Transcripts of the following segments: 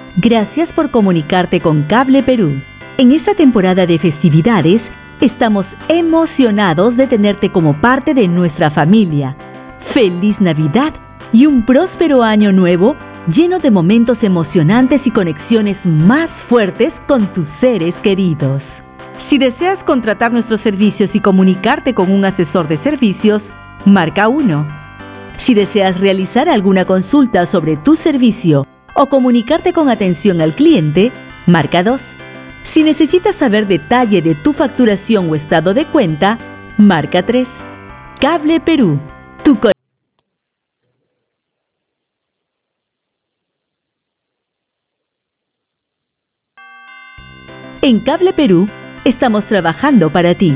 Gracias por comunicarte con Cable Perú. En esta temporada de festividades, estamos emocionados de tenerte como parte de nuestra familia. ¡Feliz Navidad y un próspero año nuevo lleno de momentos emocionantes y conexiones más fuertes con tus seres queridos! Si deseas contratar nuestros servicios y comunicarte con un asesor de servicios, marca 1. Si deseas realizar alguna consulta sobre tu servicio o comunicarte con atención al cliente, marca 2. Si necesitas saber detalle de tu facturación o estado de cuenta, marca 3. Cable Perú, En Cable Perú, estamos trabajando para ti.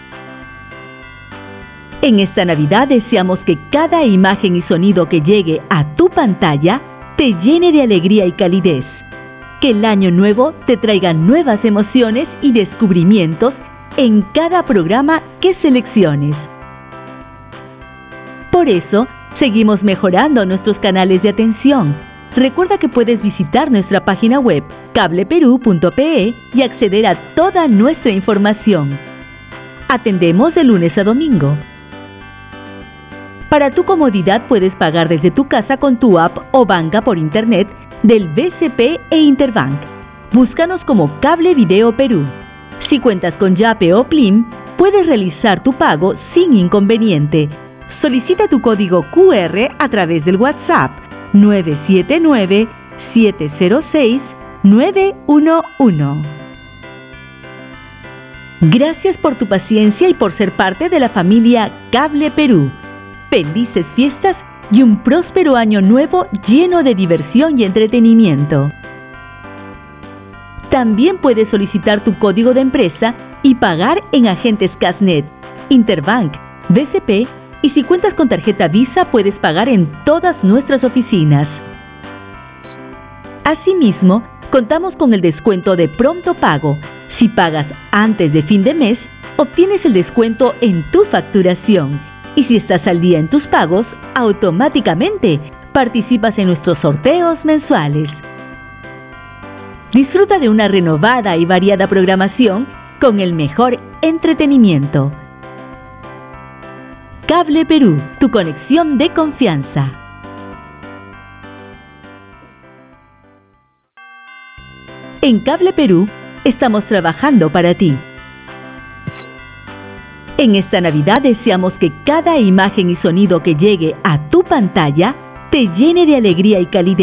En esta Navidad deseamos que cada imagen y sonido que llegue a tu pantalla te llene de alegría y calidez. Que el año nuevo te traiga nuevas emociones y descubrimientos en cada programa que selecciones. Por eso, seguimos mejorando nuestros canales de atención. Recuerda que puedes visitar nuestra página web cableperú.pe y acceder a toda nuestra información. Atendemos de lunes a domingo. Para tu comodidad puedes pagar desde tu casa con tu app o banca por internet del BCP e Interbank. Búscanos como Cable Video Perú. Si cuentas con Yape o Plim, puedes realizar tu pago sin inconveniente. Solicita tu código QR a través del WhatsApp 979-706-911. Gracias por tu paciencia y por ser parte de la familia Cable Perú. Felices fiestas y un próspero año nuevo lleno de diversión y entretenimiento. También puedes solicitar tu código de empresa y pagar en agentes Casnet, Interbank, BCP y si cuentas con tarjeta Visa puedes pagar en todas nuestras oficinas. Asimismo, contamos con el descuento de pronto pago. Si pagas antes de fin de mes, obtienes el descuento en tu facturación. Y si estás al día en tus pagos, automáticamente participas en nuestros sorteos mensuales. Disfruta de una renovada y variada programación con el mejor entretenimiento. Cable Perú, tu conexión de confianza. En Cable Perú, estamos trabajando para ti. En esta Navidad deseamos que cada imagen y sonido que llegue a tu pantalla te llene de alegría y calidez.